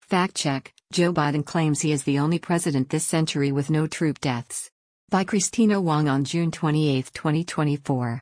Fact check: Joe Biden claims he is the only president this century with no troop deaths. By Christina Wong on June 28, 2024.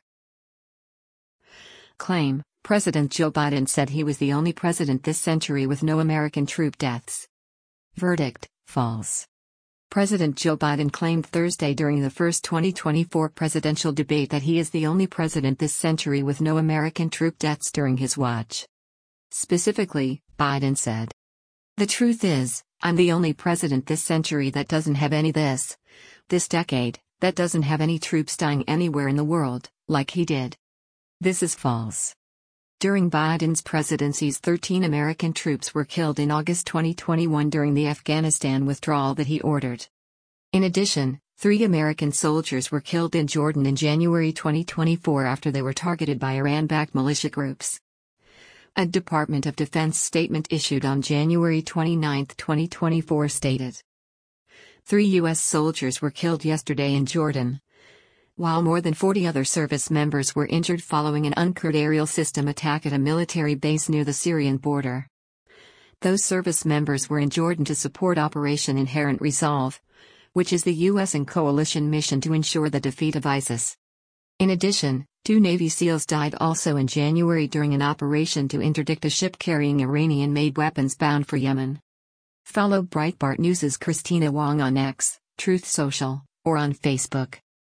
Claim: President Joe Biden said he was the only president this century with no American troop deaths. Verdict: false. President Joe Biden claimed Thursday during the first 2024 presidential debate that he is the only president this century with no American troop deaths during his watch. Specifically, Biden said, "The truth is, I'm the only president this century that doesn't have any this decade, that doesn't have any troops dying anywhere in the world, like he did." This is false. During Biden's presidency's 13 American troops were killed in August 2021 during the Afghanistan withdrawal that he ordered. In addition, 3 American soldiers were killed in Jordan in January 2024 after they were targeted by Iran-backed militia groups. A Department of Defense statement issued on January 29, 2024 stated, 3 U.S. soldiers were killed yesterday in Jordan, while more than 40 other service members were injured following an uncrewed aerial system attack at a military base near the Syrian border. Those service members were in Jordan to support Operation Inherent Resolve, which is the U.S. and coalition mission to ensure the defeat of ISIS. In addition, 2 Navy SEALs died also in January during an operation to interdict a ship carrying Iranian-made weapons bound for Yemen. Follow Breitbart News' Christina Wong on X, Truth Social, or on Facebook.